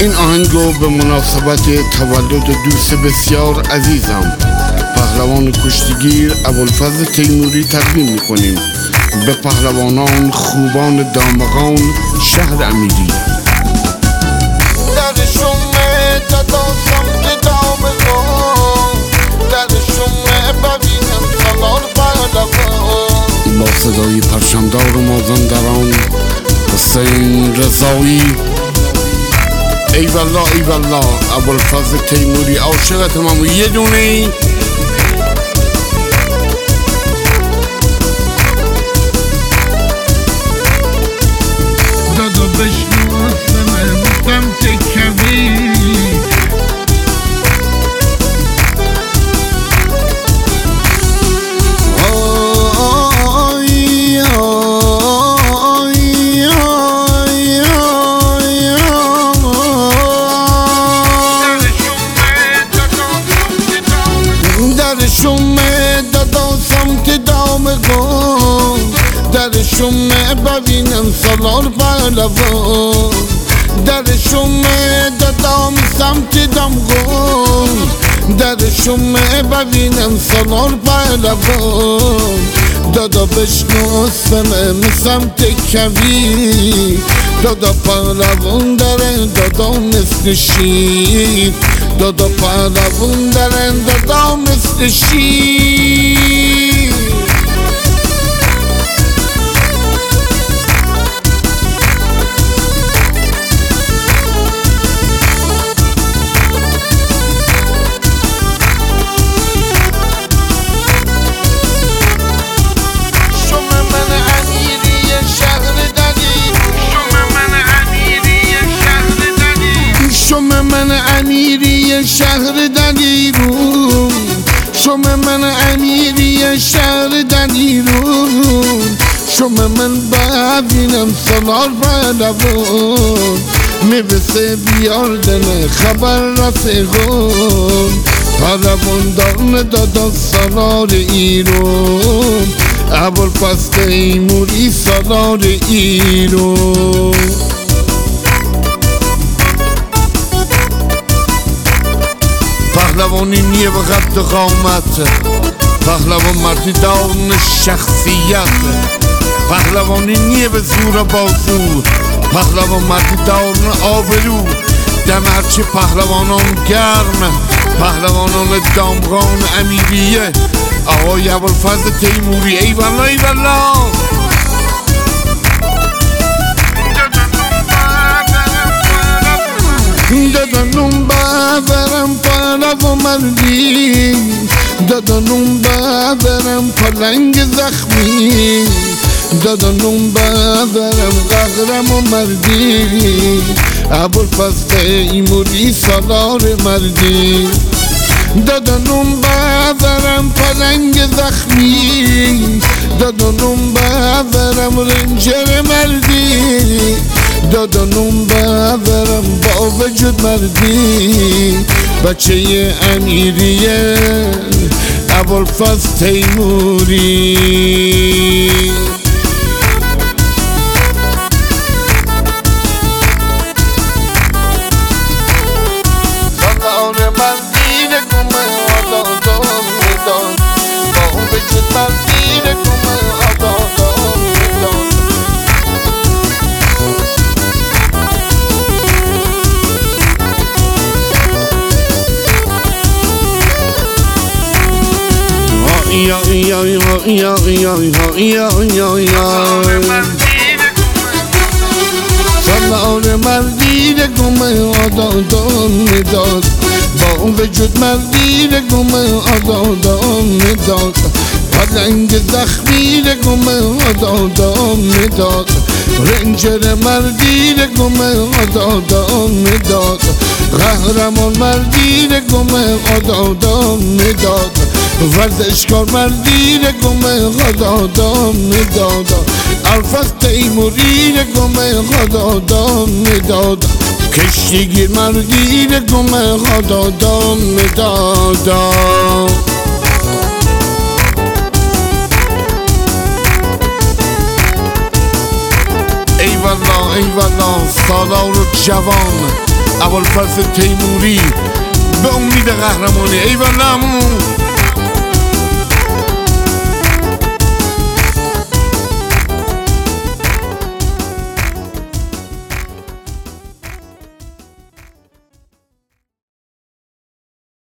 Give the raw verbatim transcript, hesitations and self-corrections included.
این آهنگو به مناسبت تولد دوست بسیار عزیزم پهلوان کشتیگیر ابوالفضل تیموری تقدیم میکنیم به پهلوانان خوبان دامغان شهر امیری. در شمه دادم که دامغان در شمه ببینم سالار پهلوان با صدای پرچمدار و مازندران حسین رضایی. ای والله ای والله ابوالفضل تیموری عاشقتم و یه دونه دادا بشناسم سمت کویر در شمه دادا سمت دامغان در شمه ببینم سالار پهلوان در شمه دادم سمت دامغان در شمه ببینم سالار پهلوان دادا بشناسم سمت کویر دادا پهلوان داره دادا مثل شیر دادا پهلوان داره دادا مثل شیر. من امیری شهر دلیرون شم من امیری شهر دلیرون شم من ببینم سالار پهلوان میبسه بیاردن خبر رسیغون پهلوان دارن دادا سالار ایران ابوالفضل تیموری سالار ایران. پهلوانی نیه به قد قامت پهلوان مردی دارن شخصیت پهلوانی نیه به زور بازو پهلوان مردی دارن آبرو دم هرچه پهلوانان گرم پهلوانان دامغان امیریه آقای ابوالفضل تیموری. ای والله ای والله دادنم ببرم پهلوان مردی دادنم ببرم پلنگ زخمی دادنم ببرم قهرم و مردی ابوالفضل تیموری سالار مردی دادنم ببرم پلنگ زخمی دادنم ببرم رنجر مردی دادنم ببرم با وجود مردی بچه امیریه ابوالفضل تیموری. سالار مردی نگومه آدادان میدان با وجود مردی نگومه آدادان میدان یا یا یا یا یا یا یا یا سالار مردی گمه آدادان میداد با وجود مردی گمه آدادان میداد پلنگ زخمی گمه آدادان میداد رنجر مردی گمه آدادان میداد قهرمان مردی گمه آدادان میداد ورزشکار مردی گمه آدادان میداد ابوالفضل تیموری گمه آدادان میداد کشتیگیر مردی گمه آدادان میداد. ای والله ای والله سالار و جوان ابوالفضل تیموری به امید قهرمانی. ایوالله عمو.